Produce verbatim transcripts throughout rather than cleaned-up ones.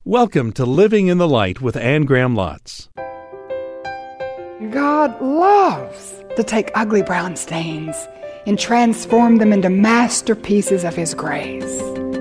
Welcome to Living in the Light with Anne Graham Lotz. God loves to take ugly brown stains and transform them into masterpieces of His grace.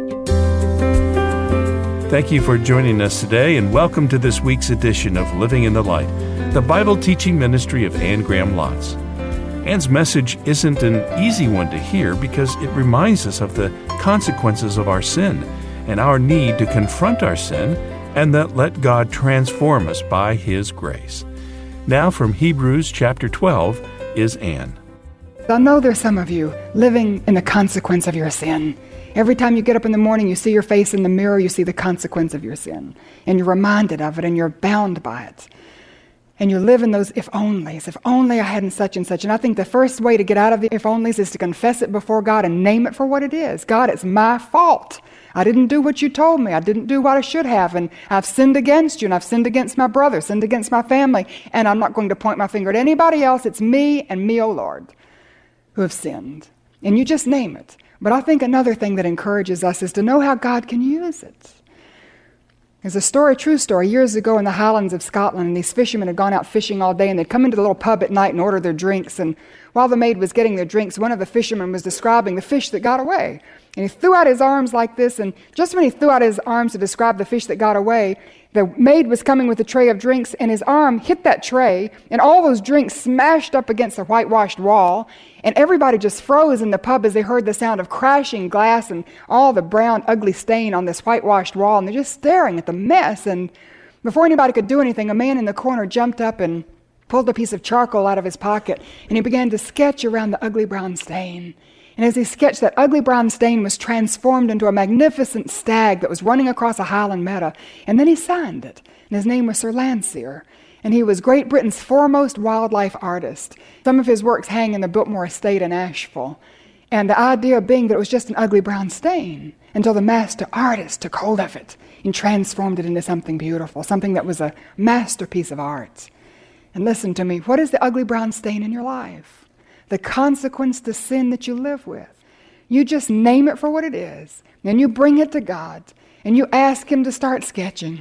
Thank you for joining us today, and welcome to this week's edition of Living in the Light, the Bible teaching ministry of Anne Graham Lotz. Anne's message isn't an easy one to hear because it reminds us of the consequences of our sin and our need to confront our sin and that let God transform us by His grace. Now from Hebrews chapter twelve is Anne. I know there's some of you living in the consequence of your sin. Every time you get up in the morning, you see your face in the mirror, you see the consequence of your sin. And you're reminded of it, and you're bound by it. And you live in those if-onlys. If only I hadn't such and such. And I think the first way to get out of the if-onlys is to confess it before God and name it for what it is. God, it's my fault. I didn't do what you told me. I didn't do what I should have. And I've sinned against you, and I've sinned against my brother, sinned against my family. And I'm not going to point my finger at anybody else. It's me and me, O Lord, who have sinned. And you just name it. But I think another thing that encourages us is to know how God can use it. There's a story, a true story, years ago in the Highlands of Scotland, and these fishermen had gone out fishing all day, and they'd come into the little pub at night and order their drinks. And while the maid was getting their drinks, one of the fishermen was describing the fish that got away. And he threw out his arms like this, and just when he threw out his arms to describe the fish that got away, the maid was coming with a tray of drinks, and his arm hit that tray, and all those drinks smashed up against the whitewashed wall, and everybody just froze in the pub as they heard the sound of crashing glass and all the brown, ugly stain on this whitewashed wall, and they're just staring at the mess. And before anybody could do anything, a man in the corner jumped up and pulled a piece of charcoal out of his pocket, and he began to sketch around the ugly brown stain. And as he sketched, that ugly brown stain was transformed into a magnificent stag that was running across a highland meadow. And then he signed it, and his name was Sir Landseer. And he was Great Britain's foremost wildlife artist. Some of his works hang in the Biltmore Estate in Asheville. And the idea being that it was just an ugly brown stain until the master artist took hold of it and transformed it into something beautiful, something that was a masterpiece of art. And listen to me, what is the ugly brown stain in your life? The consequence to sin that you live with. You just name it for what it is, and you bring it to God, and you ask Him to start sketching.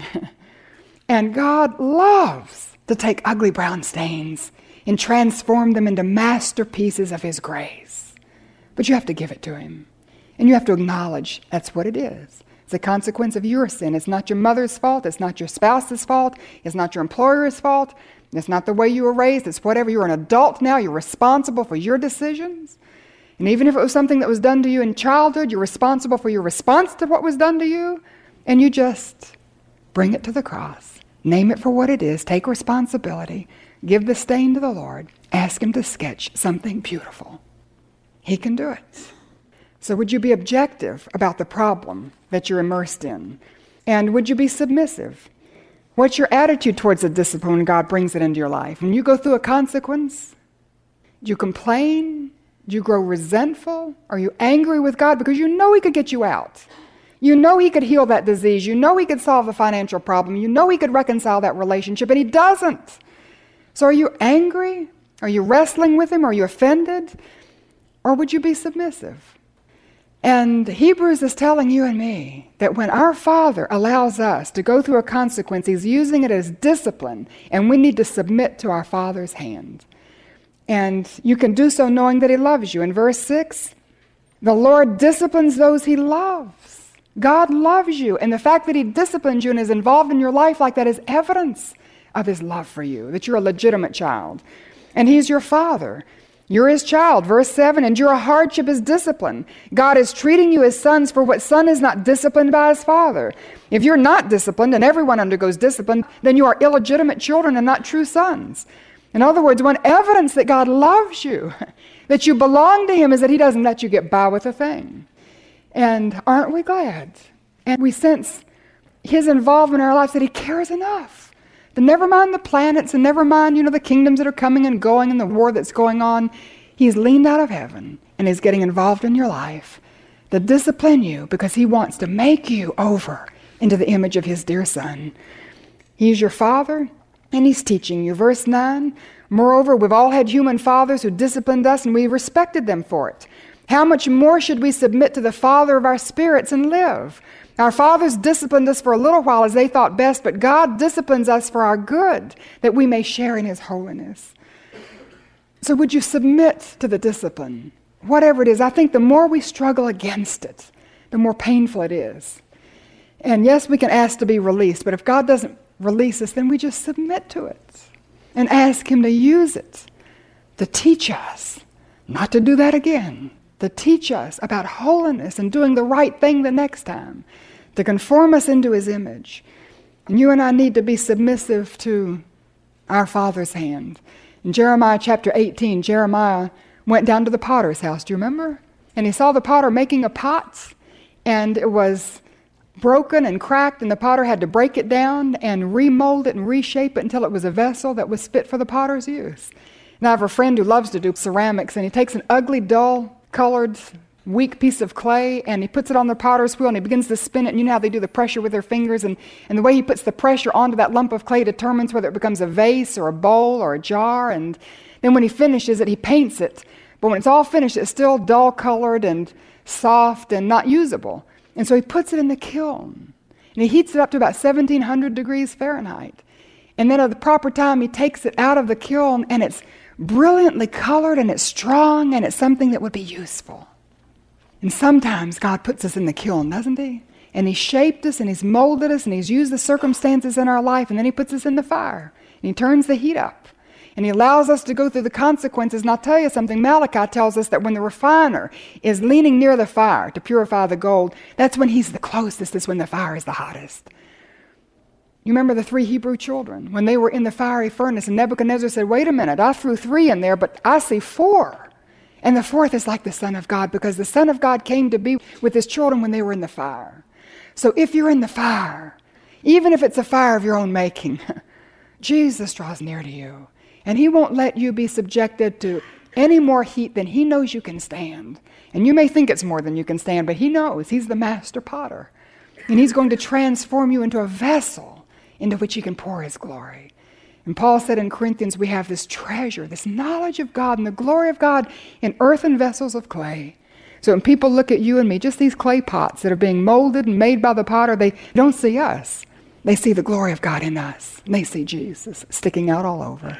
And God loves to take ugly brown stains and transform them into masterpieces of His grace. But you have to give it to Him, and you have to acknowledge that's what it is. It's a consequence of your sin. It's not your mother's fault. It's not your spouse's fault. It's not your employer's fault. It's not the way you were raised. It's whatever. You're an adult now. You're responsible for your decisions. And even if it was something that was done to you in childhood, you're responsible for your response to what was done to you. And you just bring it to the cross. Name it for what it is. Take responsibility. Give the stain to the Lord. Ask Him to sketch something beautiful. He can do it. So would you be objective about the problem that you're immersed in? And would you be submissive? What's your attitude towards the discipline when God brings it into your life? When you go through a consequence, do you complain? Do you grow resentful? Are you angry with God? Because you know He could get you out. You know He could heal that disease. You know He could solve the financial problem. You know He could reconcile that relationship, and He doesn't. So are you angry? Are you wrestling with Him? Are you offended? Or would you be submissive? And Hebrews is telling you and me that when our Father allows us to go through a consequence, He's using it as discipline, and we need to submit to our Father's hand. And you can do so knowing that He loves you. In verse six, the Lord disciplines those He loves. God loves you, and the fact that He disciplines you and is involved in your life like that is evidence of His love for you, that you're a legitimate child. And He's your Father. You're His child. Verse seven, endure hardship as discipline. God is treating you as sons, for what son is not disciplined by his father? If you're not disciplined, and everyone undergoes discipline, then you are illegitimate children and not true sons. In other words, one evidence that God loves you, that you belong to Him, is that He doesn't let you get by with a thing. And aren't we glad? And we sense His involvement in our lives, that He cares enough to never mind the planets and never mind, you know, the kingdoms that are coming and going and the war that's going on. He's leaned out of heaven and is getting involved in your life to discipline you because He wants to make you over into the image of His dear Son. He's your Father, and He's teaching you. Verse nine, moreover, we've all had human fathers who disciplined us, and we respected them for it. How much more should we submit to the Father of our spirits and live? Our fathers disciplined us for a little while as they thought best, but God disciplines us for our good, that we may share in his holiness. So would you submit to the discipline? Whatever it is, I think the more we struggle against it, the more painful it is. And yes, we can ask to be released, but if God doesn't release us, then we just submit to it and ask him to use it to teach us not to do that again, to teach us about holiness and doing the right thing the next time, to conform us into his image. And you and I need to be submissive to our Father's hand. In Jeremiah chapter eighteen, Jeremiah went down to the potter's house. Do you remember? And he saw the potter making a pot, and it was broken and cracked, and the potter had to break it down and remold it and reshape it until it was a vessel that was fit for the potter's use. And I have a friend who loves to do ceramics, and he takes an ugly, dull-colored, weak piece of clay, and he puts it on the potter's wheel, and he begins to spin it. And you know how they do the pressure with their fingers, and, and the way he puts the pressure onto that lump of clay determines whether it becomes a vase or a bowl or a jar. And then when he finishes it, he paints it. But when it's all finished, it's still dull-colored and soft and not usable. And so he puts it in the kiln, and he heats it up to about seventeen hundred degrees Fahrenheit. And then at the proper time, he takes it out of the kiln, and it's brilliantly colored, and it's strong, and it's something that would be useful. And sometimes God puts us in the kiln, doesn't he? And he's shaped us, and he's molded us, and he's used the circumstances in our life, and then he puts us in the fire, and he turns the heat up. And he allows us to go through the consequences. And I'll tell you something, Malachi tells us that when the refiner is leaning near the fire to purify the gold, that's when he's the closest, is when the fire is the hottest. You remember the three Hebrew children, when they were in the fiery furnace, and Nebuchadnezzar said, wait a minute, I threw three in there, but I see four. And the fourth is like the Son of God, because the Son of God came to be with his children when they were in the fire. So if you're in the fire, even if it's a fire of your own making, Jesus draws near to you. And he won't let you be subjected to any more heat than he knows you can stand. And you may think it's more than you can stand, but he knows. He's the master potter. And he's going to transform you into a vessel into which he can pour his glory. And Paul said in Corinthians, we have this treasure, this knowledge of God and the glory of God in earthen vessels of clay. So when people look at you and me, just these clay pots that are being molded and made by the potter, they don't see us. They see the glory of God in us. And they see Jesus sticking out all over.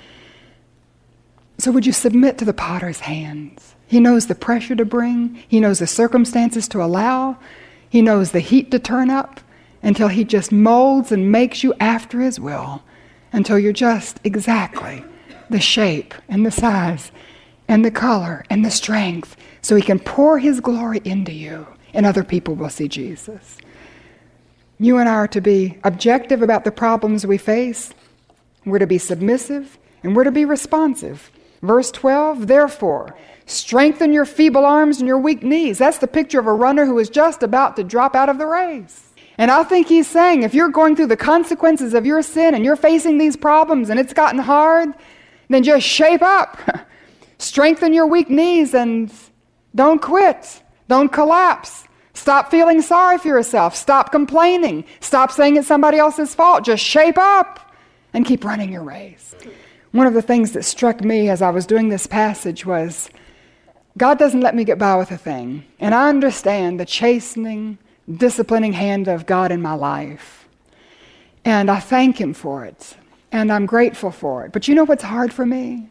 So would you submit to the potter's hands? He knows the pressure to bring. He knows the circumstances to allow. He knows the heat to turn up until he just molds and makes you after his will, until you're just exactly the shape and the size and the color and the strength, so he can pour his glory into you and other people will see Jesus. You and I are to be objective about the problems we face. We're to be submissive, and we're to be responsive. Verse twelve, therefore, strengthen your feeble arms and your weak knees. That's the picture of a runner who is just about to drop out of the race. And I think he's saying, if you're going through the consequences of your sin and you're facing these problems and it's gotten hard, then just shape up. Strengthen your weak knees and don't quit. Don't collapse. Stop feeling sorry for yourself. Stop complaining. Stop saying it's somebody else's fault. Just shape up and keep running your race. One of the things that struck me as I was doing this passage was, God doesn't let me get by with a thing. And I understand the chastening, disciplining hand of God in my life. And I thank him for it. And I'm grateful for it. But you know what's hard for me?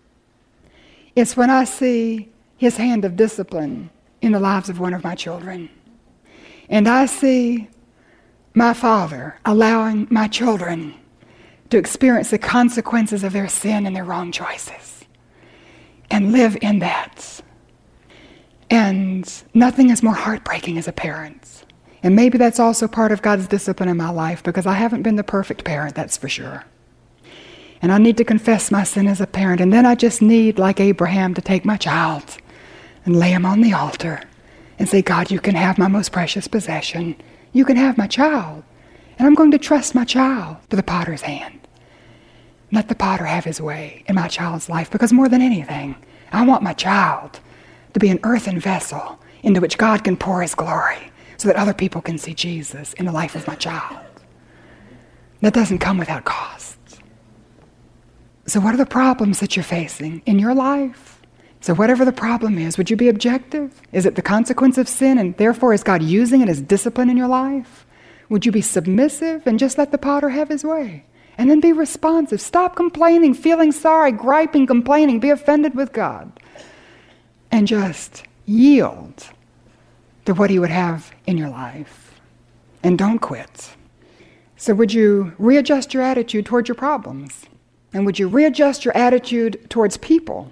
It's when I see his hand of discipline in the lives of one of my children. And I see my Father allowing my children to experience the consequences of their sin and their wrong choices and live in that. And nothing is more heartbreaking as a parent. And maybe that's also part of God's discipline in my life, because I haven't been the perfect parent, that's for sure. And I need to confess my sin as a parent. And then I just need, like Abraham, to take my child and lay him on the altar and say, God, you can have my most precious possession. You can have my child. And I'm going to trust my child to the potter's hand. Let the potter have his way in my child's life, because more than anything, I want my child to be an earthen vessel into which God can pour his glory so that other people can see Jesus in the life of my child. That doesn't come without cost. So what are the problems that you're facing in your life? So whatever the problem is, would you be objective? Is it the consequence of sin, and therefore is God using it as discipline in your life? Would you be submissive and just let the potter have his way? And then be responsive. Stop complaining, feeling sorry, griping, complaining. Be offended with God. And just yield to what he would have in your life. And don't quit. So would you readjust your attitude towards your problems? And would you readjust your attitude towards people?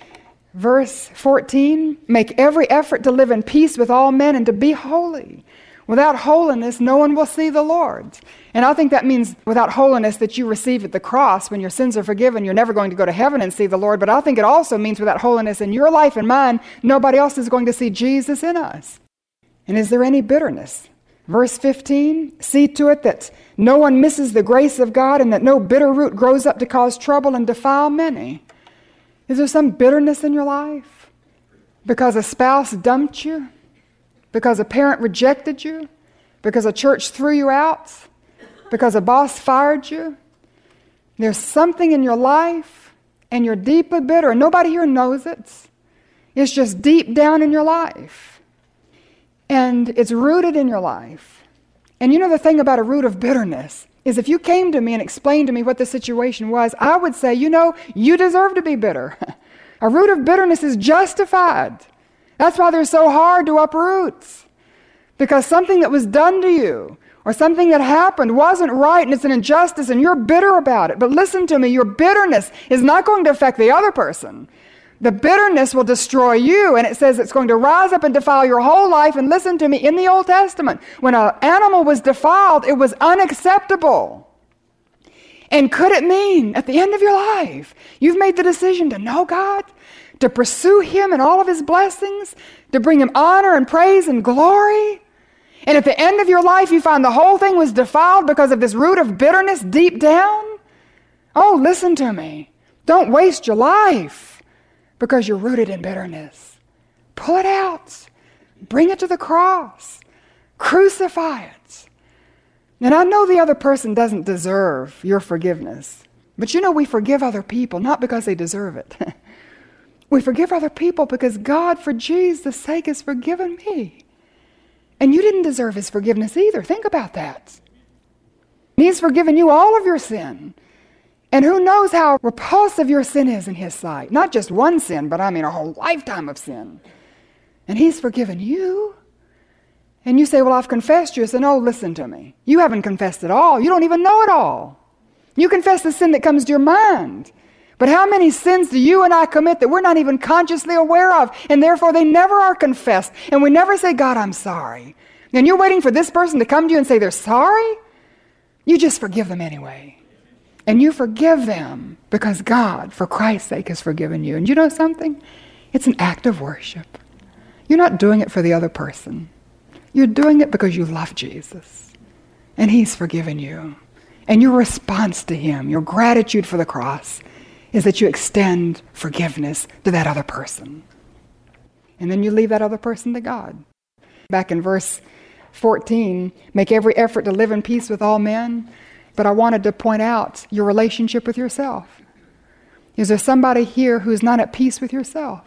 Verse fourteen, make every effort to live in peace with all men and to be holy. Without holiness, no one will see the Lord. And I think that means without holiness that you receive at the cross. When your sins are forgiven, you're never going to go to heaven and see the Lord. But I think it also means without holiness in your life and mine, nobody else is going to see Jesus in us. And is there any bitterness? Verse fifteen, see to it that no one misses the grace of God and that no bitter root grows up to cause trouble and defile many. Is there some bitterness in your life? Because a spouse dumped you? Because a parent rejected you? Because a church threw you out? Because a boss fired you? There's something in your life and you're deeply bitter and nobody here knows it. It's just deep down in your life. And it's rooted in your life. And you know the thing about a root of bitterness is if you came to me and explained to me what the situation was, I would say, you know, you deserve to be bitter. A root of bitterness is justified. That's why they're so hard to uproot. Because something that was done to you or something that happened wasn't right and it's an injustice and you're bitter about it. But listen to me, your bitterness is not going to affect the other person. The bitterness will destroy you, and it says it's going to rise up and defile your whole life. And listen to me, in the Old Testament, when an animal was defiled, it was unacceptable. And could it mean at the end of your life, you've made the decision to know God, to pursue him and all of his blessings, to bring him honor and praise and glory? And at the end of your life, you find the whole thing was defiled because of this root of bitterness deep down? Oh, listen to me. Don't waste your life because you're rooted in bitterness. Pull it out. Bring it to the cross. Crucify it. And I know the other person doesn't deserve your forgiveness. But you know, we forgive other people not because they deserve it. We forgive other people because God, for Jesus' sake, has forgiven me. And you didn't deserve his forgiveness either. Think about that. He's forgiven you all of your sin. And who knows how repulsive your sin is in his sight. Not just one sin, but I mean a whole lifetime of sin. And he's forgiven you. And you say, well, I've confessed you. I said, no, listen to me. You haven't confessed it all. You don't even know it all. You confess the sin that comes to your mind. But how many sins do you and I commit that we're not even consciously aware of? And therefore they never are confessed. And we never say, God, I'm sorry. And you're waiting for this person to come to you and say they're sorry? You just forgive them anyway. And you forgive them because God, for Christ's sake, has forgiven you. And you know something? It's an act of worship. You're not doing it for the other person. You're doing it because you love Jesus. And he's forgiven you. And your response to him, your gratitude for the cross, is that you extend forgiveness to that other person. And then you leave that other person to God. Back in verse fourteen, make every effort to live in peace with all men. But I wanted to point out your relationship with yourself. Is there somebody here who's not at peace with yourself?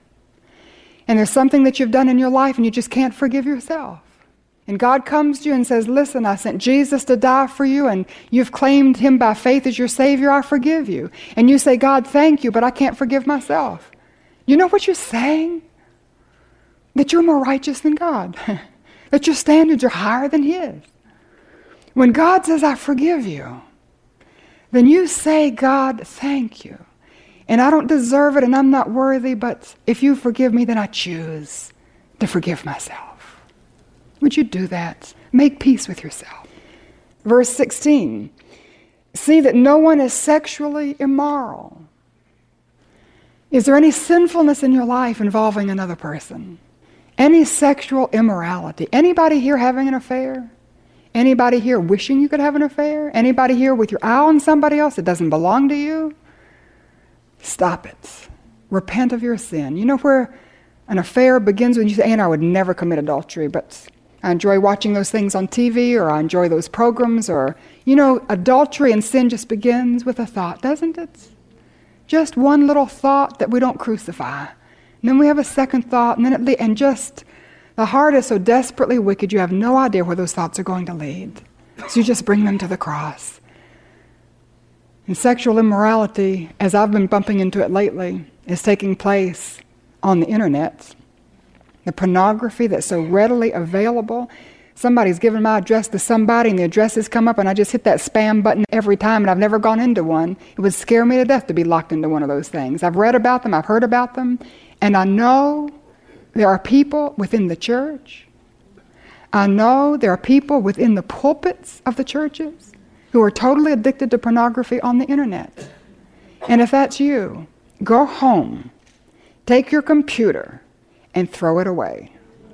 And there's something that you've done in your life and you just can't forgive yourself. And God comes to you and says, listen, I sent Jesus to die for you and you've claimed him by faith as your Savior, I forgive you. And you say, God, thank you, but I can't forgive myself. You know what you're saying? That you're more righteous than God. That your standards are higher than his. When God says, I forgive you, then you say, God, thank you. And I don't deserve it and I'm not worthy, but if you forgive me, then I choose to forgive myself. Would you do that? Make peace with yourself. Verse sixteen, see that no one is sexually immoral. Is there any sinfulness in your life involving another person? Any sexual immorality? Anybody here having an affair? Anybody here wishing you could have an affair? Anybody here with your eye on somebody else that doesn't belong to you? Stop it. Repent of your sin. You know where an affair begins when you say, Ann, I would never commit adultery, but I enjoy watching those things on T V, or I enjoy those programs, or, you know, adultery and sin just begins with a thought, doesn't it? Just one little thought that we don't crucify. And then we have a second thought, and then it le- and just the heart is so desperately wicked you have no idea where those thoughts are going to lead. So you just bring them to the cross. And sexual immorality, as I've been bumping into it lately, is taking place on the internet. The pornography that's so readily available. Somebody's given my address to somebody and the addresses come up and I just hit that spam button every time and I've never gone into one. It would scare me to death to be locked into one of those things. I've read about them, I've heard about them, and I know there are people within the church. I know there are people within the pulpits of the churches who are totally addicted to pornography on the internet. And if that's you, go home, take your computer, and throw it away.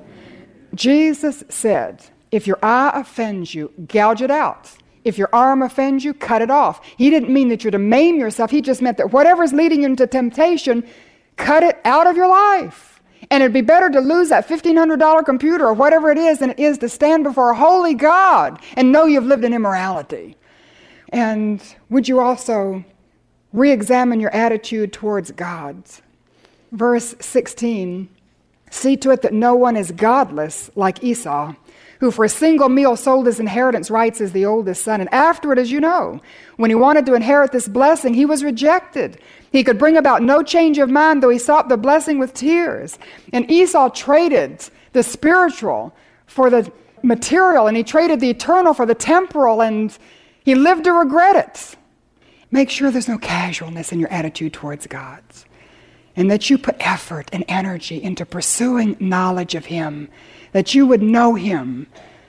Jesus said, if your eye offends you, gouge it out. If your arm offends you, cut it off. He didn't mean that you're to maim yourself. He just meant that whatever's leading you into temptation, cut it out of your life. And it'd be better to lose that fifteen hundred dollars computer or whatever it is than it is to stand before a holy God and know you've lived in immorality. And would you also re-examine your attitude towards God? Verse sixteen, see to it that no one is godless like Esau, who for a single meal sold his inheritance rights as the oldest son. And afterward, as you know, when he wanted to inherit this blessing, he was rejected. He could bring about no change of mind, though he sought the blessing with tears. And Esau traded the spiritual for the material, and he traded the eternal for the temporal, and he lived to regret it. Make sure there's no casualness in your attitude towards God, and that you put effort and energy into pursuing knowledge of Him, that you would know Him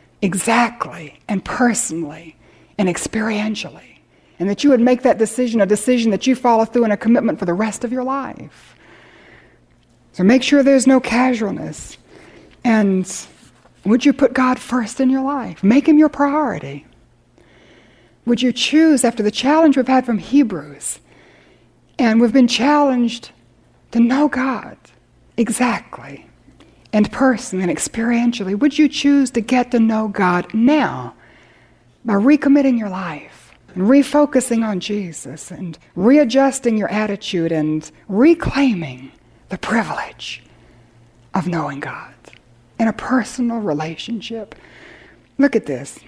exactly and personally and experientially, and that you would make that decision a decision that you follow through in a commitment for the rest of your life. So make sure there's no casualness. And would you put God first in your life? Make Him your priority. Would you choose, after the challenge we've had from Hebrews, and we've been challenged to know God exactly and personally and experientially, would you choose to get to know God now by recommitting your life and refocusing on Jesus and readjusting your attitude and reclaiming the privilege of knowing God in a personal relationship? Look at this.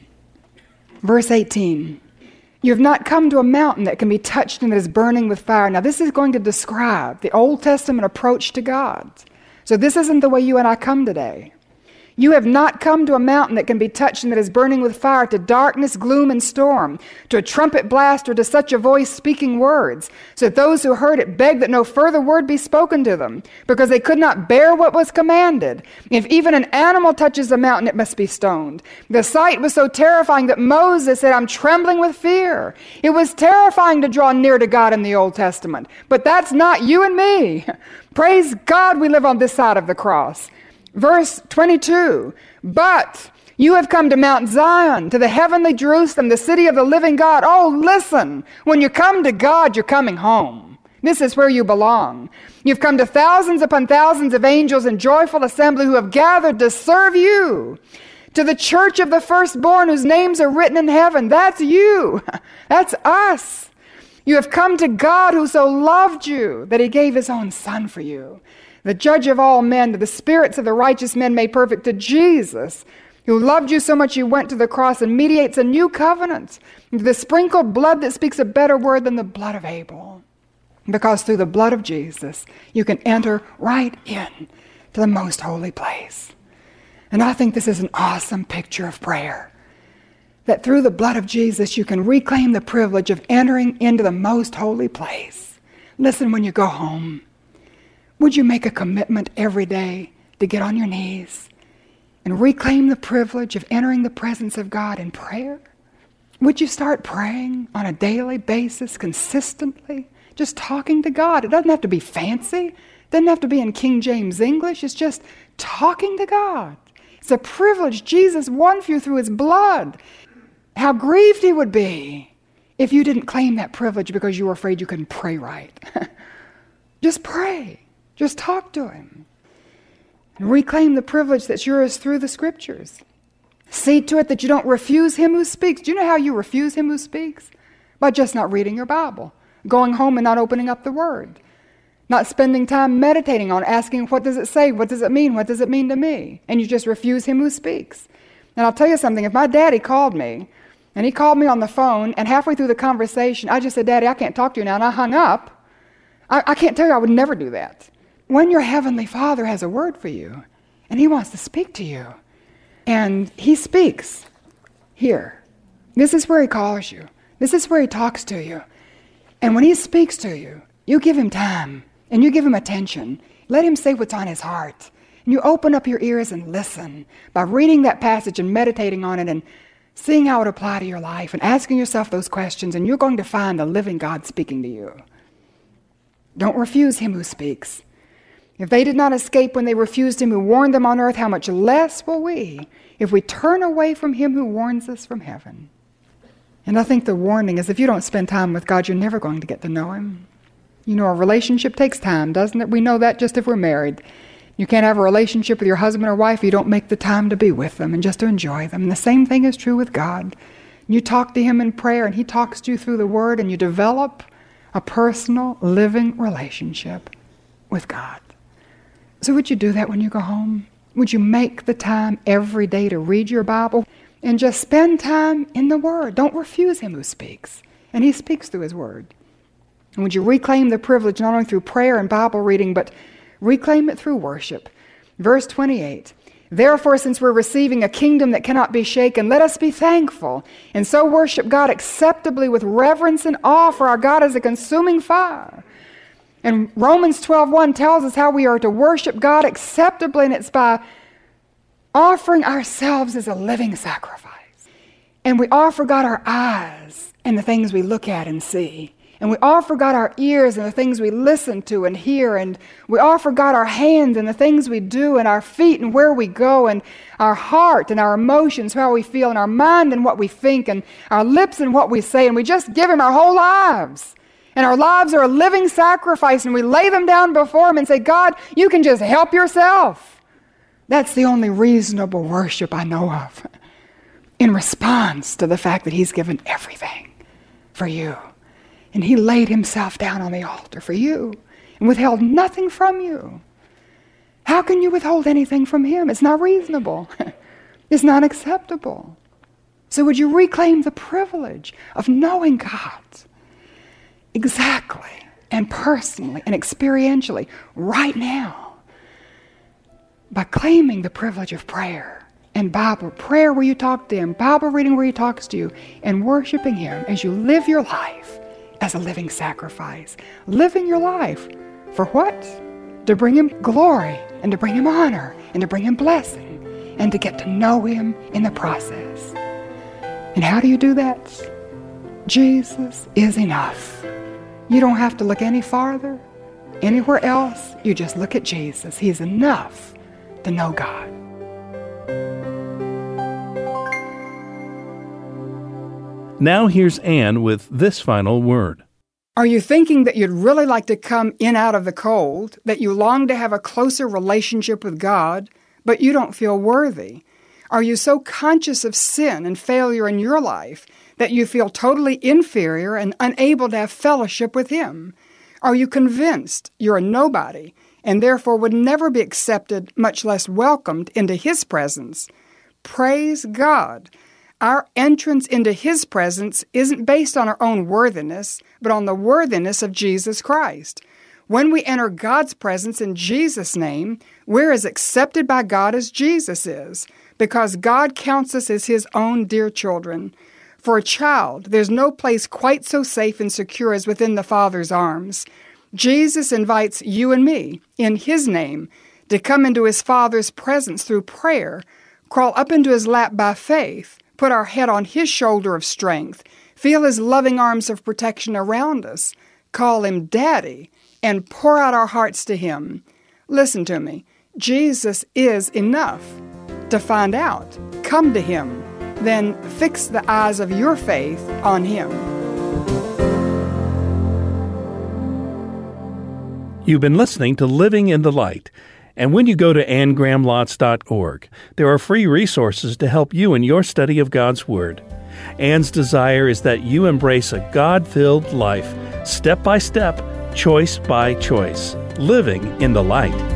Verse eighteen. You have not come to a mountain that can be touched and that is burning with fire. Now, this is going to describe the Old Testament approach to God. So this isn't the way you and I come today. You have not come to a mountain that can be touched and that is burning with fire, to darkness, gloom, and storm, to a trumpet blast, or to such a voice speaking words, so that those who heard it begged that no further word be spoken to them, because they could not bear what was commanded. If even an animal touches a mountain, it must be stoned. The sight was so terrifying that Moses said, I'm trembling with fear. It was terrifying to draw near to God in the Old Testament, but that's not you and me. Praise God, we live on this side of the cross. Verse twenty-two, but you have come to Mount Zion, to the heavenly Jerusalem, the city of the living God. Oh, listen, when you come to God, you're coming home. This is where you belong. You've come to thousands upon thousands of angels in joyful assembly who have gathered to serve you. To the church of the firstborn whose names are written in heaven. That's you. That's us. You have come to God who so loved you that He gave His own Son for you. The judge of all men, to the spirits of the righteous men made perfect, to Jesus, who loved you so much He went to the cross and mediates a new covenant, to the sprinkled blood that speaks a better word than the blood of Abel. Because through the blood of Jesus, you can enter right in to the most holy place. And I think this is an awesome picture of prayer. That through the blood of Jesus, you can reclaim the privilege of entering into the most holy place. Listen, when you go home, would you make a commitment every day to get on your knees and reclaim the privilege of entering the presence of God in prayer? Would you start praying on a daily basis, consistently, just talking to God? It doesn't have to be fancy. It doesn't have to be in King James English. It's just talking to God. It's a privilege Jesus won for you through His blood. How grieved He would be if you didn't claim that privilege because you were afraid you couldn't pray right. Just pray. Just talk to Him. And reclaim the privilege that's yours through the Scriptures. See to it that you don't refuse Him who speaks. Do you know how you refuse Him who speaks? By just not reading your Bible. Going home and not opening up the Word. Not spending time meditating on asking, what does it say? What does it mean? What does it mean to me? And you just refuse him who speaks. And I'll tell you something, if my daddy called me, and he called me on the phone, and halfway through the conversation, I just said, Daddy, I can't talk to you now, and I hung up, I, I can't tell you I would never do that. When your Heavenly Father has a word for you, and he wants to speak to you, and he speaks here. This is where he calls you. This is where he talks to you. And when he speaks to you, you give him time, and you give him attention. Let him say what's on his heart. And you open up your ears and listen by reading that passage and meditating on it and seeing how it applies to your life and asking yourself those questions, and you're going to find the living God speaking to you. Don't refuse him who speaks. If they did not escape when they refused him who warned them on earth, how much less will we if we turn away from him who warns us from heaven? And I think the warning is if you don't spend time with God, you're never going to get to know him. You know, a relationship takes time, doesn't it? We know that just if we're married. You can't have a relationship with your husband or wife if you don't make the time to be with them and just to enjoy them. And the same thing is true with God. You talk to him in prayer, and he talks to you through the Word, and you develop a personal, living relationship with God. So would you do that when you go home? Would you make the time every day to read your Bible and just spend time in the Word? Don't refuse him who speaks. And he speaks through his Word. And would you reclaim the privilege not only through prayer and Bible reading, but reclaim it through worship? Verse twenty-eight, therefore, since we're receiving a kingdom that cannot be shaken, let us be thankful, and so worship God acceptably with reverence and awe, for our God is a consuming fire. And Romans twelve one tells us how we are to worship God acceptably, and it's by offering ourselves as a living sacrifice. And we offer God our eyes and the things we look at and see. And we offer God our ears and the things we listen to and hear. And we offer God our hands and the things we do, and our feet and where we go, and our heart and our emotions, how we feel, and our mind and what we think, and our lips and what we say. And we just give him our whole lives. And our lives are a living sacrifice, and we lay them down before him and say, God, you can just help yourself. That's the only reasonable worship I know of, in response to the fact that he's given everything for you. And he laid himself down on the altar for you and withheld nothing from you. How can you withhold anything from him? It's not reasonable. It's not acceptable. So would you reclaim the privilege of knowing God exactly and personally and experientially right now by claiming the privilege of prayer and Bible, prayer where you talk to him, Bible reading where he talks to you, and worshiping him as you live your life as a living sacrifice. Living your life for what? To bring him glory, and to bring him honor, and to bring him blessing, and to get to know him in the process. And how do you do that? Jesus is enough. You don't have to look any farther, anywhere else. You just look at Jesus. He's enough to know God. Now here's Anne with this final word. Are you thinking that you'd really like to come in out of the cold, that you long to have a closer relationship with God, but you don't feel worthy? Are you so conscious of sin and failure in your life that you feel totally inferior and unable to have fellowship with him? Are you convinced you're a nobody and therefore would never be accepted, much less welcomed into his presence? Praise God! Our entrance into his presence isn't based on our own worthiness, but on the worthiness of Jesus Christ. When we enter God's presence in Jesus' name, we're as accepted by God as Jesus is, because God counts us as his own dear children. For a child, there's no place quite so safe and secure as within the Father's arms. Jesus invites you and me, in his name, to come into his Father's presence through prayer, crawl up into his lap by faith, put our head on his shoulder of strength, feel his loving arms of protection around us, call him Daddy, and pour out our hearts to him. Listen to me. Jesus is enough. To find out, come to him. Then fix the eyes of your faith on him. You've been listening to Living in the Light. And when you go to anne graham lotz dot org, there are free resources to help you in your study of God's Word. Anne's desire is that you embrace a God-filled life, step by step, Choice by Choice, Living in the Light.